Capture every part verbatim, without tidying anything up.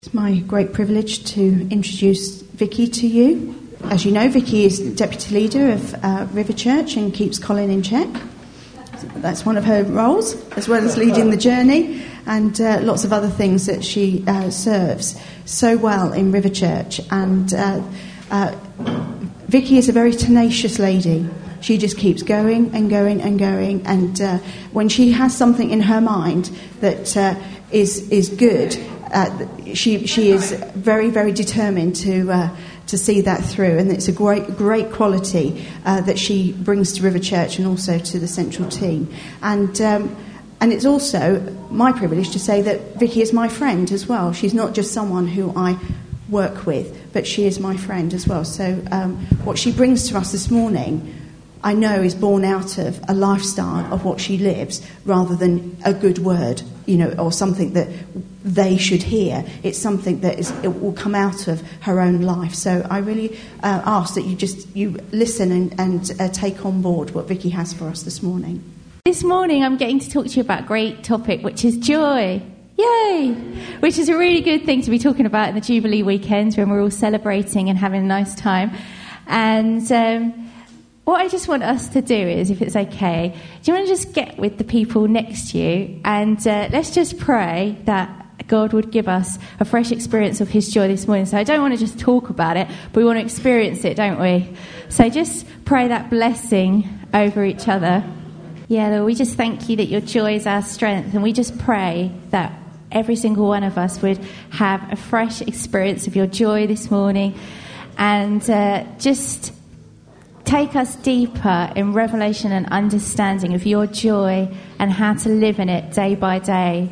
It's my great privilege to introduce Vicky to you. As you know, Vicky is Deputy Leader of uh, River Church and keeps Colin in check. That's one of her roles, as well as leading the journey and uh, lots of other things that she uh, serves so well in River Church. And uh, uh, Vicky is a very tenacious lady. She just keeps going and going and going. And uh, when she has something in her mind that uh, is is good, Uh, she she is very, very determined to uh, to see that through, and it's a great great quality uh, that she brings to River Church and also to the central team. And um, and it's also my privilege to say that Vicky is my friend as well. She's not just someone who I work with, but she is my friend as well. So um, what she brings to us this morning, I know, is born out of a lifestyle of what she lives, rather than a good word, you know, or something that they should hear. It's something that is, it will come out of her own life. So I really uh, ask that you just you listen and, and uh, take on board what Vicky has for us this morning. This morning I'm getting to talk to you about a great topic, which is joy. Yay! Which is a really good thing to be talking about in the Jubilee weekends when we're all celebrating and having a nice time. And um, what I just want us to do is, if it's okay, do you want to just get with the people next to you and uh, let's just pray that God would give us a fresh experience of his joy this morning. So I don't want to just talk about it, but we want to experience it, don't we? So just pray that blessing over each other. Yeah, Lord, we just thank you that your joy is our strength, and we just pray that every single one of us would have a fresh experience of your joy this morning, and uh, just take us deeper in revelation and understanding of your joy and how to live in it day by day.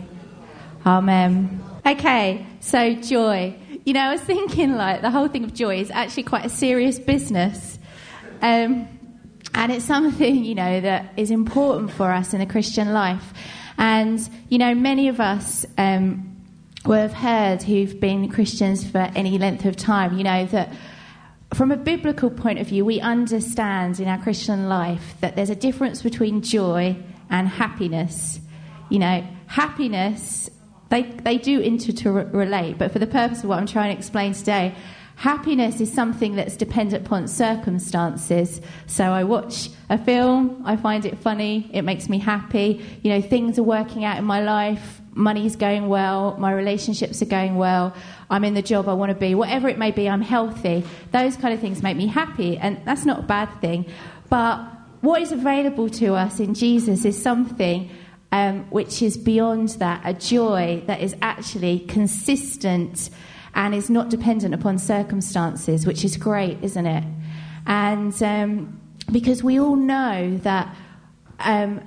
Amen. Okay, so joy. You know, I was thinking, like, the whole thing of joy is actually quite a serious business. Um, and it's something, you know, that is important for us in the Christian life. And, you know, many of us um, will have heard who've been Christians for any length of time, you know, that from a biblical point of view, we understand in our Christian life that there's a difference between joy and happiness. You know, happiness, they they do interrelate, but for the purpose of what I'm trying to explain today, happiness is something that's dependent upon circumstances. So I watch a film, I find it funny, it makes me happy. You know, things are working out in my life, money's going well, my relationships are going well, I'm in the job I want to be, whatever it may be, I'm healthy. Those kind of things make me happy, and that's not a bad thing. But what is available to us in Jesus is something um, which is beyond that, a joy that is actually consistent and is not dependent upon circumstances, which is great, isn't it? And um, because we all know that um,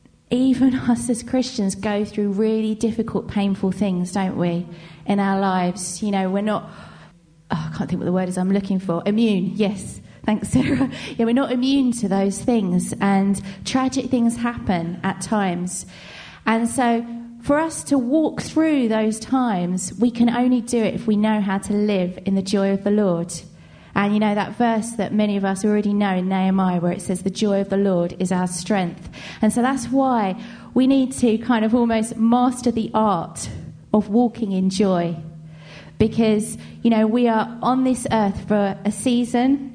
even us as Christians go through really difficult, painful things, don't we, in our lives. You know, we're not, oh, I can't think what the word is I'm looking for, immune, yes, thanks, Sarah. Yeah, we're not immune to those things, and tragic things happen at times. And so for us to walk through those times, we can only do it if we know how to live in the joy of the Lord. And you know, that verse that many of us already know in Nehemiah, where it says the joy of the Lord is our strength. And so that's why we need to kind of almost master the art of walking in joy. Because, you know, we are on this earth for a season,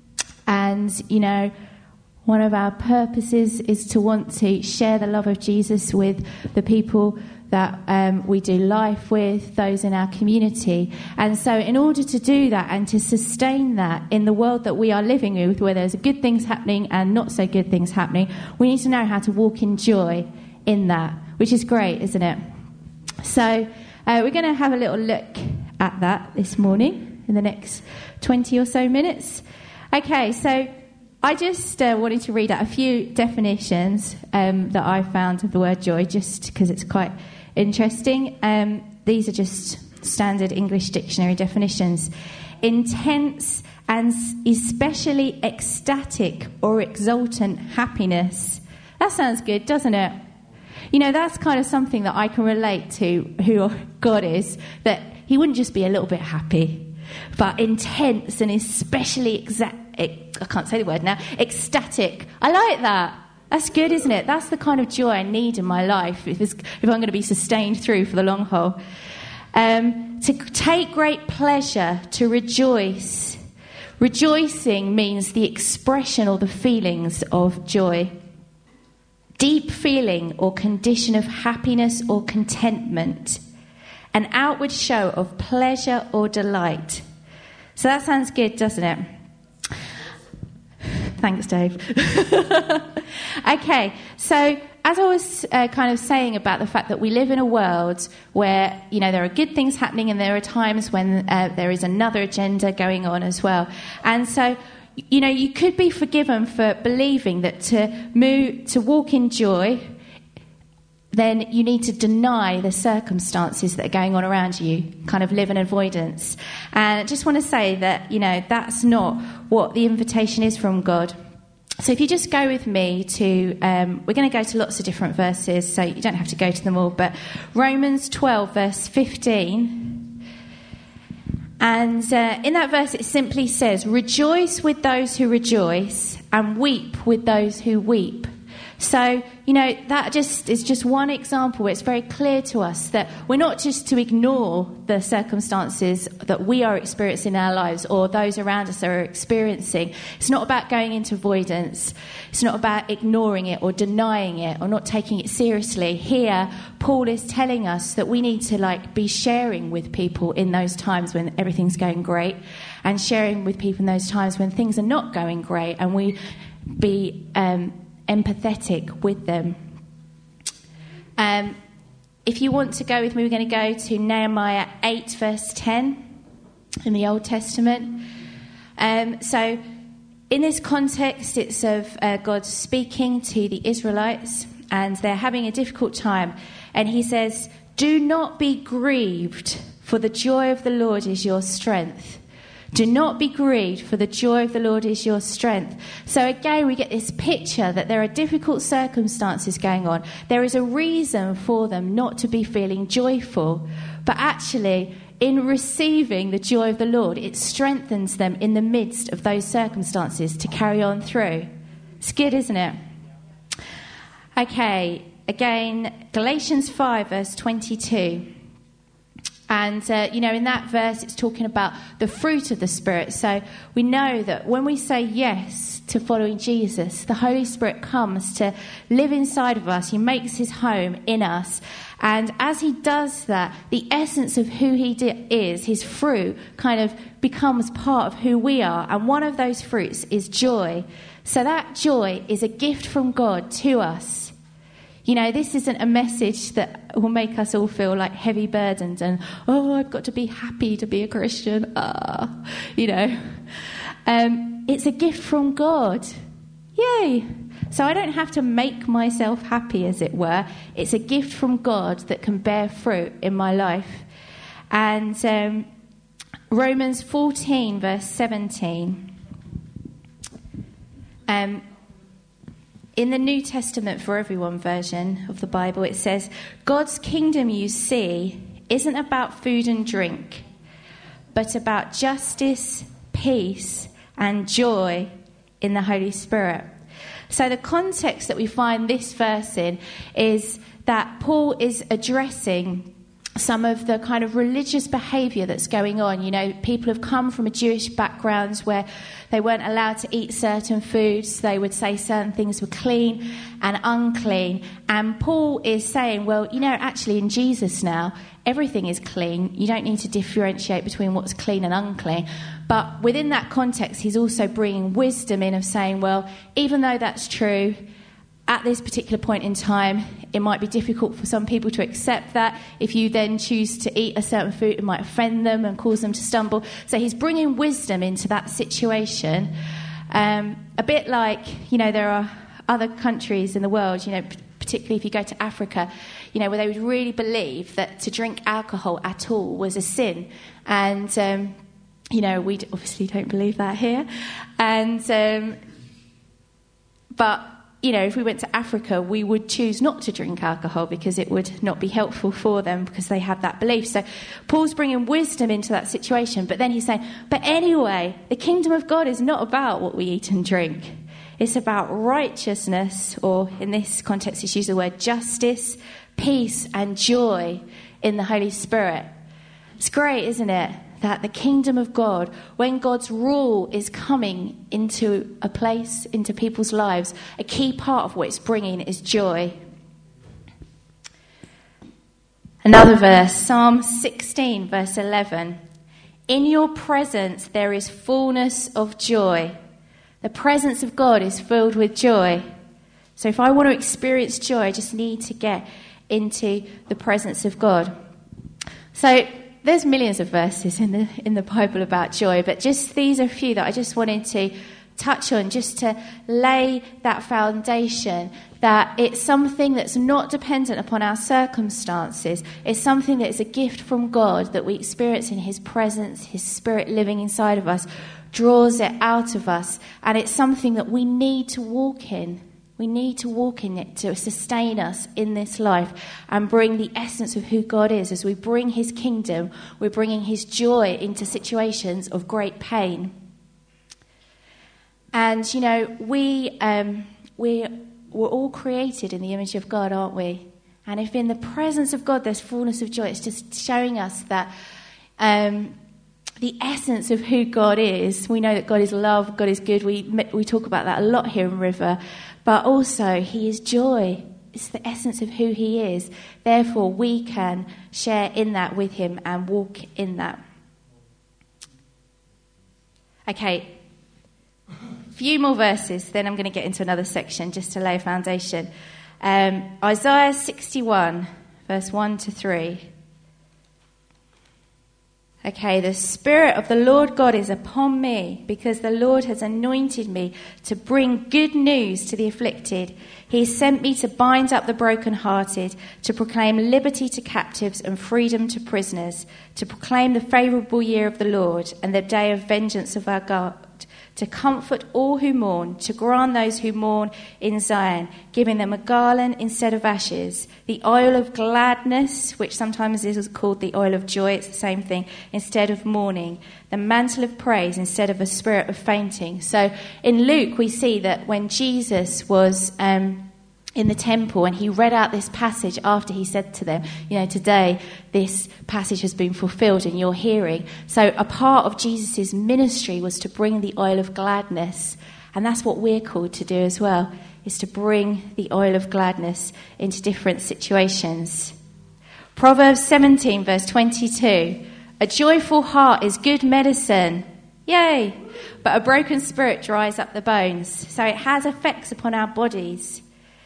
and, you know, one of our purposes is to want to share the love of Jesus with the people that um, we do life with, those in our community. And so in order to do that and to sustain that in the world that we are living with, where there's good things happening and not so good things happening, we need to know how to walk in joy in that, which is great, isn't it? So uh, we're going to have a little look at that this morning in the next twenty or so minutes. Okay, so I just uh, wanted to read out a few definitions um, that I found of the word joy, just because it's quite interesting. Um, these are just standard English dictionary definitions. Intense and especially ecstatic or exultant happiness. That sounds good, doesn't it? You know, that's kind of something that I can relate to who God is, that he wouldn't just be a little bit happy, but intense and especially exact. I can't say the word now, ecstatic. I like that. That's good, isn't it? That's the kind of joy I need in my life if, it's, if I'm going to be sustained through for the long haul. Um, to take great pleasure, to rejoice. Rejoicing means the expression or the feelings of joy. Deep feeling or condition of happiness or contentment. An outward show of pleasure or delight. So that sounds good, doesn't it? Thanks, Dave. Okay, so as I was uh, kind of saying about the fact that we live in a world where, you know, there are good things happening and there are times when uh, there is another agenda going on as well. And so, you know, you could be forgiven for believing that to move, to walk in joy, then you need to deny the circumstances that are going on around you, kind of live in avoidance. And I just want to say that, you know, that's not what the invitation is from God. So if you just go with me to, um, we're going to go to lots of different verses, so you don't have to go to them all, but Romans twelve, verse fifteen. And uh, in that verse it simply says, rejoice with those who rejoice and weep with those who weep. So, you know, that just is just one example where it's very clear to us that we're not just to ignore the circumstances that we are experiencing in our lives or those around us are experiencing. It's not about going into avoidance. It's not about ignoring it or denying it or not taking it seriously. Here, Paul is telling us that we need to, like, be sharing with people in those times when everything's going great and sharing with people in those times when things are not going great, and we be um empathetic with them. Um, if you want to go with me, we're going to go to Nehemiah eight, verse ten in the Old Testament. Um, so in this context, it's of uh, God speaking to the Israelites, and they're having a difficult time. And he says, do not be grieved, for the joy of the Lord is your strength. Do not be grieved, for the joy of the Lord is your strength. So again, we get this picture that there are difficult circumstances going on. There is a reason for them not to be feeling joyful. But actually, in receiving the joy of the Lord, it strengthens them in the midst of those circumstances to carry on through. It's good, isn't it? Okay, again, Galatians five, verse twenty-two. And, uh, you know, in that verse, it's talking about the fruit of the Spirit. So we know that when we say yes to following Jesus, the Holy Spirit comes to live inside of us. He makes his home in us. And as he does that, the essence of who he di- is, his fruit, kind of becomes part of who we are. And one of those fruits is joy. So that joy is a gift from God to us. You know, this isn't a message that will make us all feel like heavy burdened and, oh, I've got to be happy to be a Christian. Ah, you know, um, it's a gift from God. Yay. So I don't have to make myself happy, as it were. It's a gift from God that can bear fruit in my life. And um, Romans fourteen, verse seventeen. Um. In the New Testament for Everyone version of the Bible, it says, God's kingdom, you see, isn't about food and drink, but about justice, peace, and joy in the Holy Spirit. So the context that we find this verse in is that Paul is addressing some of the kind of religious behaviour that's going on. You know, people have come from a Jewish background where they weren't allowed to eat certain foods. They would say certain things were clean and unclean. And Paul is saying, well, you know, actually in Jesus now, everything is clean. You don't need to differentiate between what's clean and unclean. But within that context, he's also bringing wisdom in of saying, well, even though that's true, at this particular point in time, it might be difficult for some people to accept that. If you then choose to eat a certain food, it might offend them and cause them to stumble. So he's bringing wisdom into that situation. Um, a bit like, you know, there are other countries in the world, you know, particularly if you go to Africa, you know, where they would really believe that to drink alcohol at all was a sin. And, um, you know, we obviously don't believe that here. And, um, but... You know, if we went to Africa, we would choose not to drink alcohol because it would not be helpful for them because they have that belief. So Paul's bringing wisdom into that situation, but then he's saying, but anyway, the kingdom of God is not about what we eat and drink. It's about righteousness, or in this context, he's used the word justice, peace, and joy in the Holy Spirit. It's great, isn't it? That the kingdom of God, when God's rule is coming into a place, into people's lives, a key part of what it's bringing is joy. Another verse, Psalm sixteen, verse eleven. In your presence there is fullness of joy. The presence of God is filled with joy. So if I want to experience joy, I just need to get into the presence of God. So there's millions of verses in the in the Bible about joy, but just these are a few that I just wanted to touch on, just to lay that foundation, that it's something that's not dependent upon our circumstances. It's something that is a gift from God that we experience in his presence, his spirit living inside of us, draws it out of us, and it's something that we need to walk in. We need to walk in it to sustain us in this life and bring the essence of who God is. As we bring his kingdom, we're bringing his joy into situations of great pain. And, you know, we, um, we, we're all created in the image of God, aren't we? And if in the presence of God there's fullness of joy, it's just showing us that um, the essence of who God is. We know that God is love, God is good. We, we talk about that a lot here in River. But also, he is joy. It's the essence of who he is. Therefore, we can share in that with him and walk in that. Okay, a few more verses, then I'm going to get into another section just to lay a foundation. Um, Isaiah sixty-one, verse one to three. Okay, the Spirit of the Lord God is upon me, because the Lord has anointed me to bring good news to the afflicted. He has sent me to bind up the brokenhearted, to proclaim liberty to captives and freedom to prisoners, to proclaim the favourable year of the Lord and the day of vengeance of our God, to comfort all who mourn, to grant those who mourn in Zion, giving them a garland instead of ashes, the oil of gladness, which sometimes is called the oil of joy, it's the same thing, instead of mourning, the mantle of praise instead of a spirit of fainting. So in Luke we see that when Jesus was um, in the temple and he read out this passage after he said to them, you know, today this passage has been fulfilled in your hearing. So a part of Jesus' ministry was to bring the oil of gladness, and that's what we're called to do as well, is to bring the oil of gladness into different situations. Proverbs seventeen, verse twenty-two. A joyful heart is good medicine. Yay! But a broken spirit dries up the bones. So it has effects upon our bodies.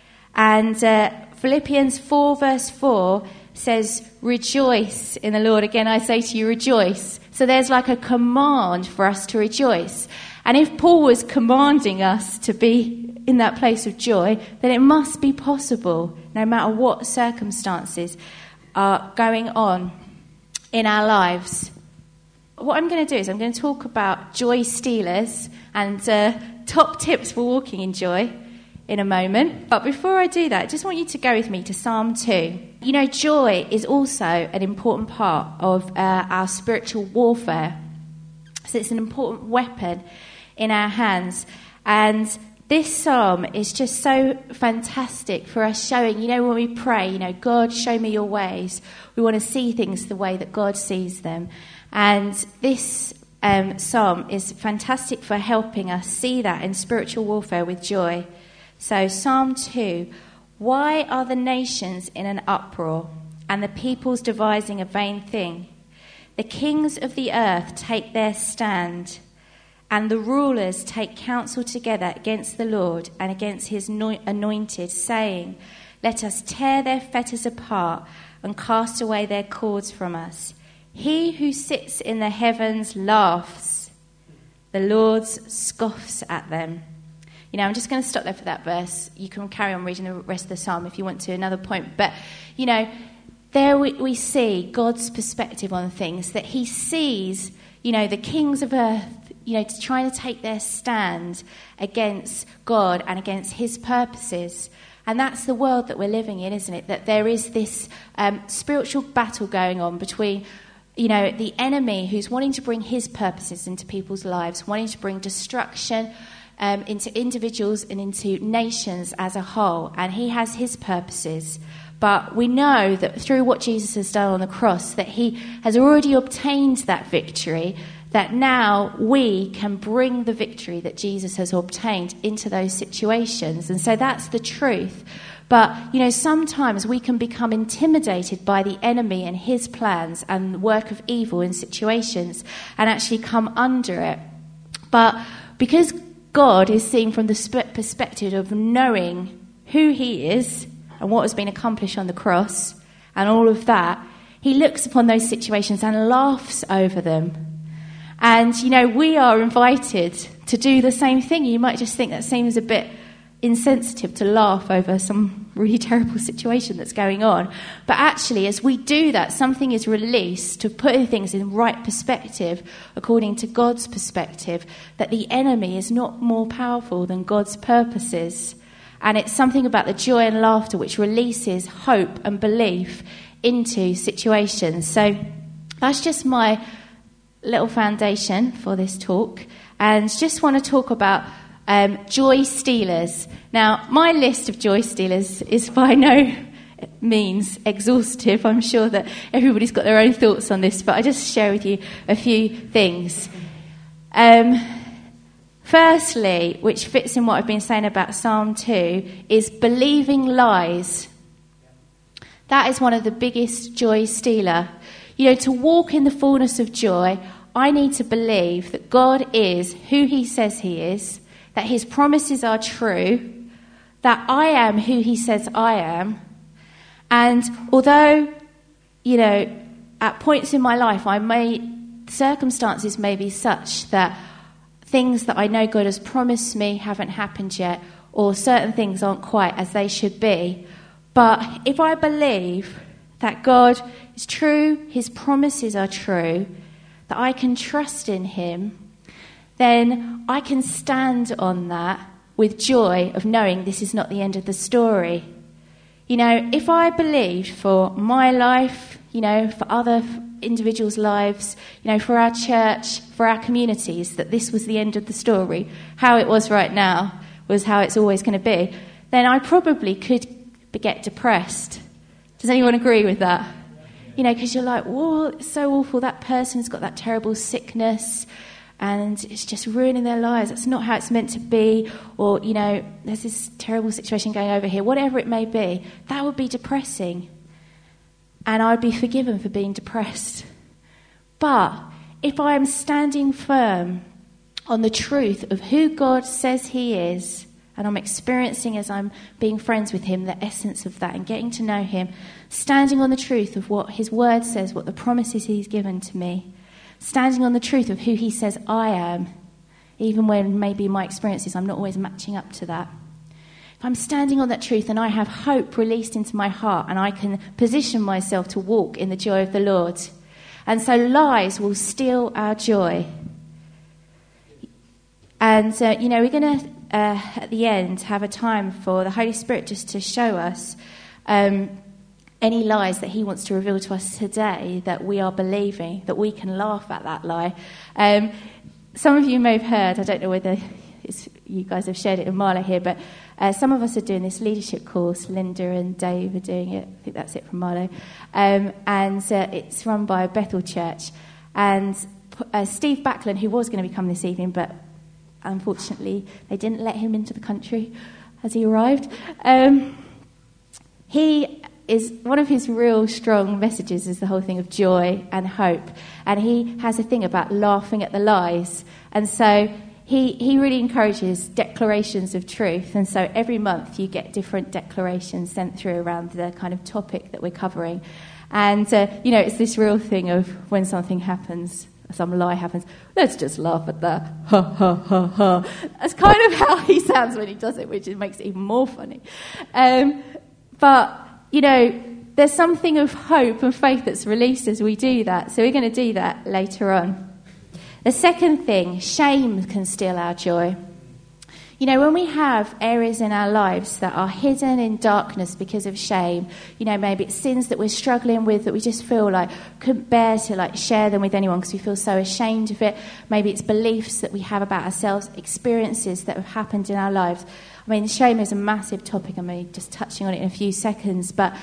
And uh, Philippians four, verse four says, rejoice in the Lord. Again, I say to you, rejoice. So there's like a command for us to rejoice. And if Paul was commanding us to be in that place of joy, then it must be possible, no matter what circumstances are going on in our lives. What I'm going to do is I'm going to talk about joy stealers and uh, top tips for walking in joy in a moment. But before I do that, I just want you to go with me to Psalm two. You know, joy is also an important part of uh, our spiritual warfare. So it's an important weapon in our hands. And this psalm is just so fantastic for us showing, you know, when we pray, you know, God, show me your ways. We want to see things the way that God sees them. And this um, psalm is fantastic for helping us see that in spiritual warfare with joy. So Psalm two, why are the nations in an uproar and the peoples devising a vain thing? The kings of the earth take their stand, and the rulers take counsel together against the Lord and against his anointed, saying, let us tear their fetters apart and cast away their cords from us. He who sits in the heavens laughs. The Lord scoffs at them. You know, I'm just going to stop there for that verse. You can carry on reading the rest of the psalm if you want to, another point. But, you know, there we, we see God's perspective on things, that he sees, you know, the kings of earth, you know, trying to take their stand against God and against his purposes. And that's the world that we're living in, isn't it? That there is this um, spiritual battle going on between, you know, the enemy who's wanting to bring his purposes into people's lives, wanting to bring destruction um, into individuals and into nations as a whole. And he has his purposes. But we know that through what Jesus has done on the cross, that he has already obtained that victory, that now we can bring the victory that Jesus has obtained into those situations. And so that's the truth. But, you know, sometimes we can become intimidated by the enemy and his plans and the work of evil in situations and actually come under it. But because God is seen from the perspective of knowing who he is and what has been accomplished on the cross and all of that, he looks upon those situations and laughs over them. And, you know, we are invited to do the same thing. You might just think that seems a bit insensitive to laugh over some really terrible situation that's going on. But actually, as we do that, something is released to put things in right perspective, according to God's perspective, that the enemy is not more powerful than God's purposes. And it's something about the joy and laughter which releases hope and belief into situations. So that's just my little foundation for this talk. And just want to talk about Um, joy stealers. Now, my list of joy stealers is by no means exhaustive. I'm sure that everybody's got their own thoughts on this, but I just share with you a few things. Um, firstly, which fits in what I've been saying about Psalm two, is believing lies. That is one of the biggest joy stealer. You know, to walk in the fullness of joy, I need to believe that God is who he says he is, that his promises are true, that I am who he says I am. And although, you know, at points in my life, I may, circumstances may be such that things that I know God has promised me haven't happened yet, or certain things aren't quite as they should be. But if I believe that God is true, his promises are true, that I can trust in him, then I can stand on that with joy of knowing this is not the end of the story. You know, if I believed for my life, you know, for other individuals' lives, you know, for our church, for our communities, that this was the end of the story, how it was right now was how it's always going to be, then I probably could get depressed. Does anyone agree with that? You know, because you're like, whoa, it's so awful, that person's got that terrible sickness, and it's just ruining their lives. That's not how it's meant to be. Or, you know, there's this terrible situation going over here. Whatever it may be, that would be depressing. And I'd be forgiven for being depressed. But if I am standing firm on the truth of who God says he is, and I'm experiencing as I'm being friends with him the essence of that and getting to know him, standing on the truth of what his word says, what the promises he's given to me, standing on the truth of who he says I am, even when maybe my experiences, I'm not always matching up to that. If I'm standing on that truth and I have hope released into my heart and I can position myself to walk in the joy of the Lord. And so lies will steal our joy. And, uh, you know, we're going to, uh, at the end, have a time for the Holy Spirit just to show us um any lies that he wants to reveal to us today that we are believing, that we can laugh at that lie. Um, some of you may have heard, I don't know whether it's, you guys have shared it in Marla here, but uh, some of us are doing this leadership course. Linda and Dave are doing it. I think that's it from Marlo. Um, and uh, it's run by Bethel Church. And uh, Steve Backlund, who was going to be coming this evening, but unfortunately they didn't let him into the country as he arrived. Um, he... is one of his real strong messages is the whole thing of joy and hope. And he has a thing about laughing at the lies. And so he, he really encourages declarations of truth. And so every month you get different declarations sent through around the kind of topic that we're covering. And, uh, you know, it's this real thing of when something happens, some lie happens, let's just laugh at that. Ha, ha, ha, ha. That's kind of how he sounds when he does it, which makes it even more funny. Um, but... You know, there's something of hope and faith that's released as we do that. So we're going to do that later on. The second thing, shame can steal our joy. You know, when we have areas in our lives that are hidden in darkness because of shame, you know, maybe it's sins that we're struggling with that we just feel like couldn't bear to like share them with anyone because we feel so ashamed of it. Maybe it's beliefs that we have about ourselves, experiences that have happened in our lives. I mean, shame is a massive topic. I'm only just touching on it in a few seconds. But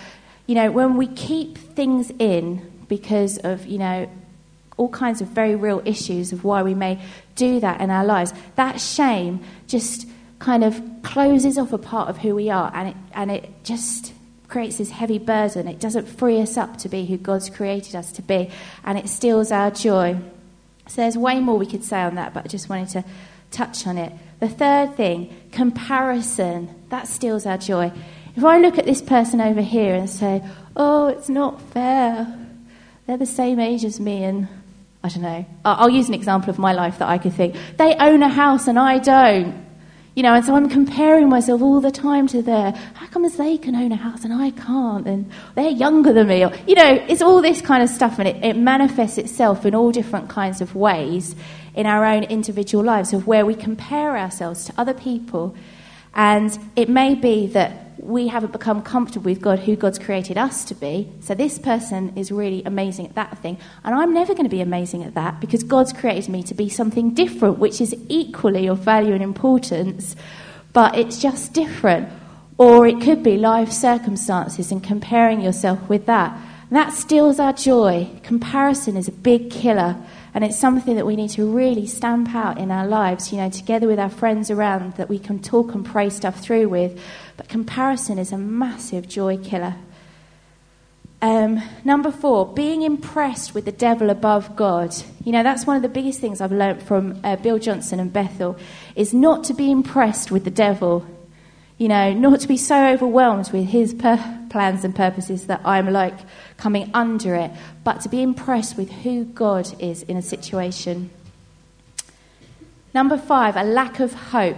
you know, when we keep things in because of, you know, all kinds of very real issues of why we may do that in our lives, that shame just kind of closes off a part of who we are, and it and it just creates this heavy burden. It doesn't free us up to be who God's created us to be, and it steals our joy. So there's way more we could say on that, but I just wanted to touch on it. The third thing, comparison, that steals our joy. If I look at this person over here and say, oh, it's not fair, they're the same age as me, and I don't know, I'll use an example of my life that I could think. They own a house and I don't. You know, and so I'm comparing myself all the time to their, how come as they can own a house and I can't, and they're younger than me? Or, you know, it's all this kind of stuff, and it, it manifests itself in all different kinds of ways in our own individual lives, of where we compare ourselves to other people. And it may be that we haven't become comfortable with God, who God's created us to be. So this person is really amazing at that thing, and I'm never going to be amazing at that, because God's created me to be something different, which is equally of value and importance, but it's just different. Or it could be life circumstances and comparing yourself with that. And that steals our joy. Comparison is a big killer, and it's something that we need to really stamp out in our lives, you know, together with our friends around that we can talk and pray stuff through with. But comparison is a massive joy killer. Um, number four, being impressed with the devil above God. You know, that's one of the biggest things I've learnt from uh, Bill Johnson and Bethel, is not to be impressed with the devil. You know, not to be so overwhelmed with his per- plans and purposes that I'm like coming under it, but to be impressed with who God is in a situation. Number five, a lack of hope.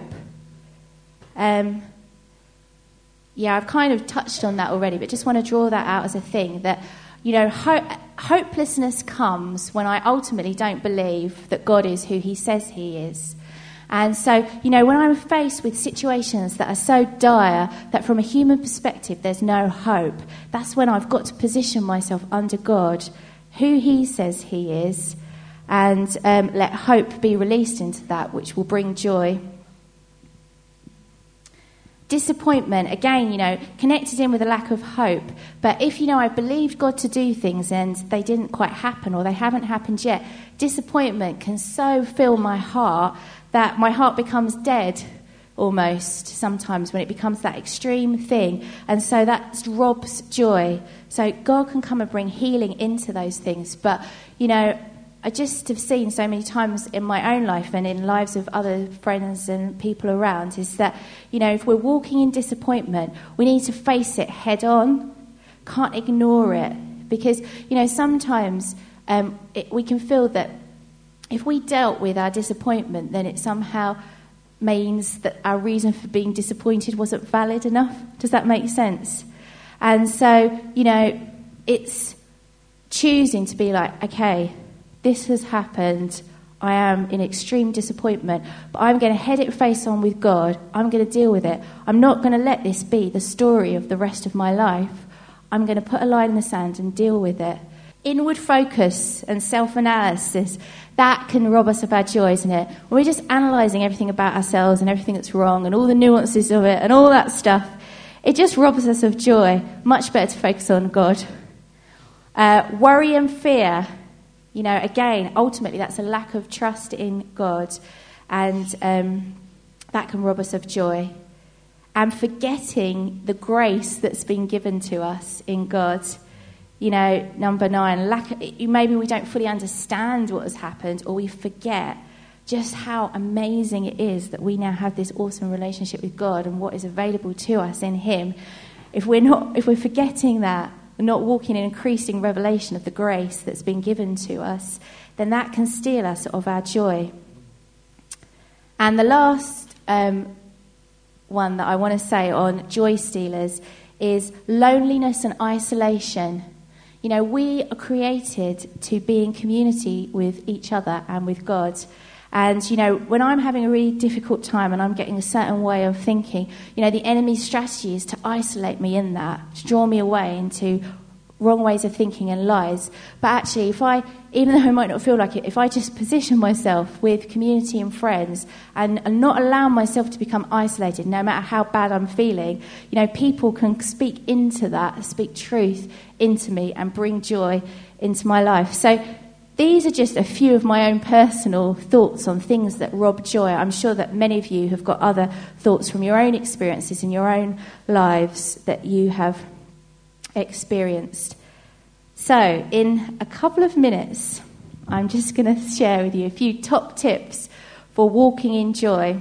Um, yeah, I've kind of touched on that already, but just want to draw that out as a thing that, you know, ho- hopelessness comes when I ultimately don't believe that God is who he says he is. And so, you know, when I'm faced with situations that are so dire that from a human perspective there's no hope, that's when I've got to position myself under God, who he says he is, and um, let hope be released into that, which will bring joy. Disappointment, again, you know, connected in with a lack of hope. But if, you know, I believed God to do things and they didn't quite happen, or they haven't happened yet, disappointment can so fill my heart that my heart becomes dead almost sometimes when it becomes that extreme thing. And so that robs joy. So God can come and bring healing into those things. But, you know, I just have seen so many times in my own life and in lives of other friends and people around is that, you know, if we're walking in disappointment, we need to face it head on. Can't ignore it. Because, you know, sometimes um, it, we can feel that if we dealt with our disappointment, then it somehow means that our reason for being disappointed wasn't valid enough. Does that make sense? And so, you know, it's choosing to be like, okay, this has happened. I am in extreme disappointment, but I'm going to head it face on with God. I'm going to deal with it. I'm not going to let this be the story of the rest of my life. I'm going to put a line in the sand and deal with it. Inward focus and self-analysis, that can rob us of our joy, isn't it? When we're just analysing everything about ourselves and everything that's wrong and all the nuances of it and all that stuff, it just robs us of joy. Much better to focus on God. Uh, worry and fear, you know, again, ultimately that's a lack of trust in God, and um, that can rob us of joy. And forgetting the grace that's been given to us in God. You know, number nine, lack of, maybe we don't fully understand what has happened, or we forget just how amazing it is that we now have this awesome relationship with God and what is available to us in him. If we're not, if we're forgetting that, we're not walking in increasing revelation of the grace that's been given to us, then that can steal us of our joy. And the last um, one that I want to say on joy stealers is loneliness and isolation. You know, we are created to be in community with each other and with God. And, you know, when I'm having a really difficult time and I'm getting a certain way of thinking, you know, the enemy's strategy is to isolate me in that, to draw me away into wrong ways of thinking and lies. But actually, if I, even though I might not feel like it, if I just position myself with community and friends and, and not allow myself to become isolated, no matter how bad I'm feeling, you know, people can speak into that, speak truth into me and bring joy into my life. So these are just a few of my own personal thoughts on things that rob joy. I'm sure that many of you have got other thoughts from your own experiences in your own lives that you have experienced. So, in a couple of minutes, I'm just going to share with you a few top tips for walking in joy.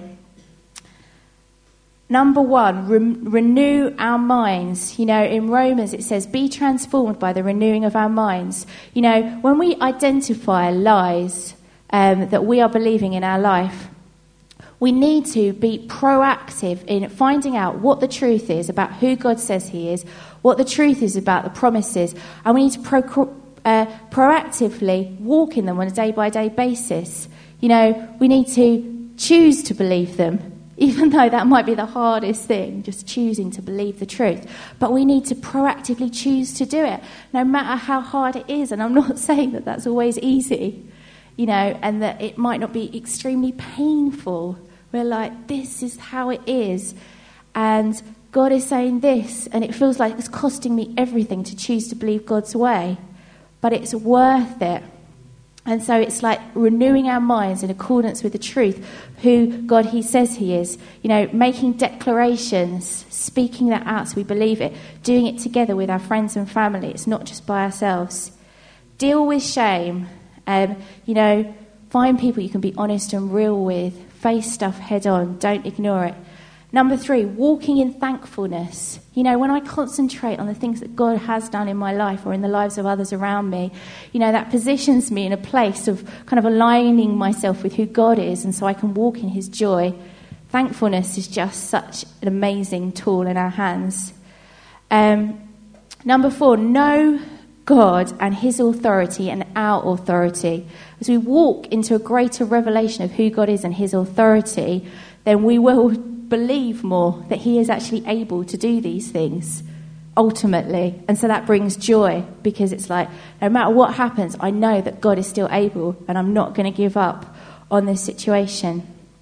Number one, re- renew our minds. You know, in Romans it says, be transformed by the renewing of our minds. You know, when we identify lies um, that we are believing in our life, we need to be proactive in finding out what the truth is about who God says he is, what the truth is about the promises, and we need to pro- uh, proactively walk in them on a day-by-day basis. You know, we need to choose to believe them, even though that might be the hardest thing, just choosing to believe the truth. But we need to proactively choose to do it, no matter how hard it is. And I'm not saying that that's always easy, you know, and that it might not be extremely painful. We're like, this is how it is. And God is saying this, and it feels like it's costing me everything to choose to believe God's way. But it's worth it. And so it's like renewing our minds in accordance with the truth, who God he says he is. You know, making declarations, speaking that out so we believe it, doing it together with our friends and family. It's not just by ourselves. Deal with shame. Um, you know, find people you can be honest and real with. Face stuff head on. Don't ignore it. Number three, walking in thankfulness. You know, when I concentrate on the things that God has done in my life or in the lives of others around me, you know, that positions me in a place of kind of aligning myself with who God is, and so I can walk in his joy. Thankfulness is just such an amazing tool in our hands. Um, number four, know God and his authority and our authority. As we walk into a greater revelation of who God is and his authority, then we will believe more that he is actually able to do these things ultimately. And so that brings joy, because it's like, no matter what happens, I know that God is still able and I'm not going to give up on this situation.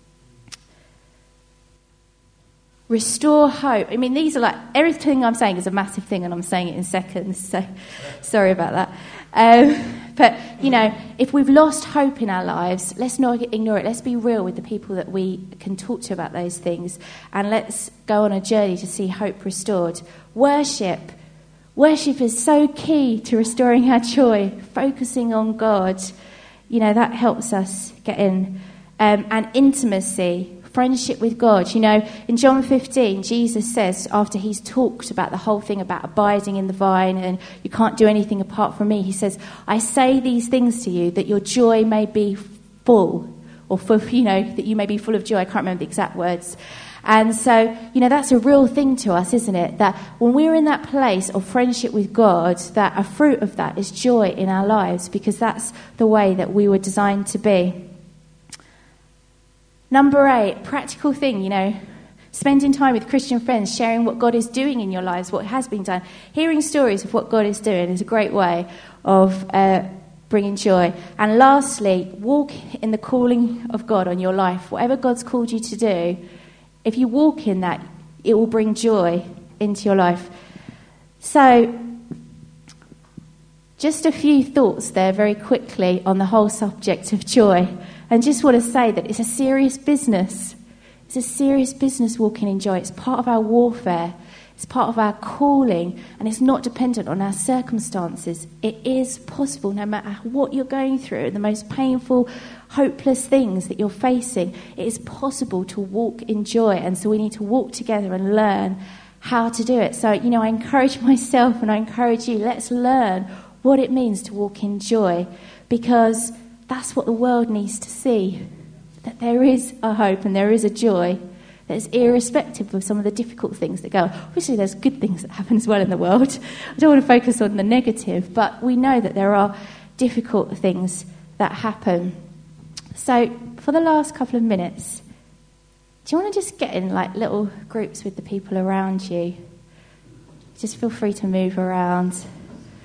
Restore hope. I mean, these are like, everything I'm saying is a massive thing and I'm saying it in seconds, so sorry about that. Um, but, you know, if we've lost hope in our lives, let's not ignore it. Let's be real with the people that we can talk to about those things, and let's go on a journey to see hope restored. Worship. Worship is so key to restoring our joy, focusing on God. You know, that helps us get in. Um, and intimacy. Friendship with God. You know, in John fifteen, Jesus says, after he's talked about the whole thing about abiding in the vine and you can't do anything apart from me, he says, I say these things to you that your joy may be full, or full, you know, that you may be full of joy. I can't remember the exact words. And so, you know, that's a real thing to us, isn't it? That when we're in that place of friendship with God, that a fruit of that is joy in our lives, because that's the way that we were designed to be. Number eight, practical thing, you know, spending time with Christian friends, sharing what God is doing in your lives, what has been done. Hearing stories of what God is doing is a great way of uh, bringing joy. And lastly, walk in the calling of God on your life. Whatever God's called you to do, if you walk in that, it will bring joy into your life. So, just a few thoughts there very quickly on the whole subject of joy. And just want to say that it's a serious business. It's a serious business walking in joy. It's part of our warfare. It's part of our calling. And it's not dependent on our circumstances. It is possible, no matter what you're going through, the most painful, hopeless things that you're facing, it is possible to walk in joy. And so we need to walk together and learn how to do it. So, you know, I encourage myself and I encourage you, let's learn what it means to walk in joy, because that's what the world needs to see, that there is a hope and there is a joy that is irrespective of some of the difficult things that go. Obviously, there's good things that happen as well in the world. I don't want to focus on the negative, but we know that there are difficult things that happen. So, for the last couple of minutes, do you want to just get in like little groups with the people around you? Just feel free to move around.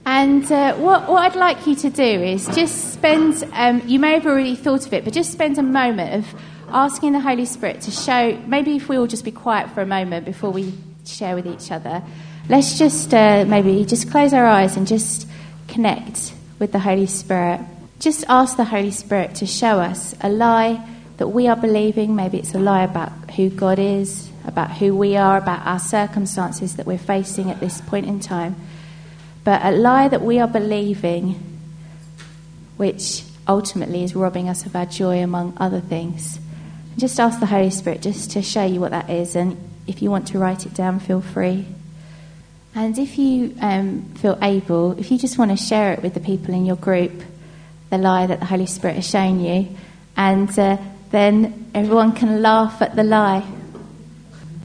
And uh, what, what I'd like you to do is just spend, um, you may have already thought of it, but just spend a moment of asking the Holy Spirit to show, maybe if we all just be quiet for a moment before we share with each other, let's just uh, maybe just close our eyes and just connect with the Holy Spirit. Just ask the Holy Spirit to show us a lie that we are believing. Maybe it's a lie about who God is, about who we are, about our circumstances that we're facing at this point in time. But a lie that we are believing, which ultimately is robbing us of our joy, among other things. And just ask the Holy Spirit just to show you what that is. And if you want to write it down, feel free. And if you um, feel able, if you just want to share it with the people in your group, the lie that the Holy Spirit has shown you, and uh, then everyone can laugh at the lie.